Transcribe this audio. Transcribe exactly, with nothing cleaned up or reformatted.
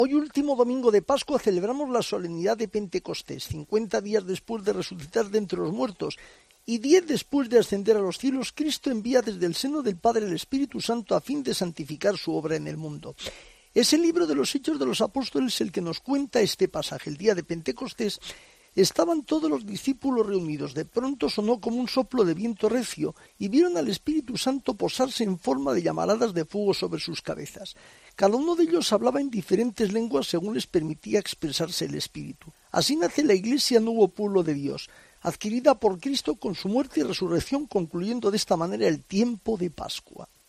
Hoy, último domingo de Pascua, celebramos la solemnidad de Pentecostés, cincuenta días después de resucitar de entre los muertos y diez después de ascender a los cielos. Cristo envía desde el seno del Padre el Espíritu Santo a fin de santificar su obra en el mundo. Es el libro de los Hechos de los Apóstoles el que nos cuenta este pasaje. El día de Pentecostés estaban todos los discípulos reunidos. De pronto sonó como un soplo de viento recio y vieron al Espíritu Santo posarse en forma de llamaradas de fuego sobre sus cabezas. Cada uno de ellos hablaba en diferentes lenguas según les permitía expresarse el Espíritu. Así nace la Iglesia, nuevo pueblo de Dios, adquirida por Cristo con su muerte y resurrección, concluyendo de esta manera el tiempo de Pascua.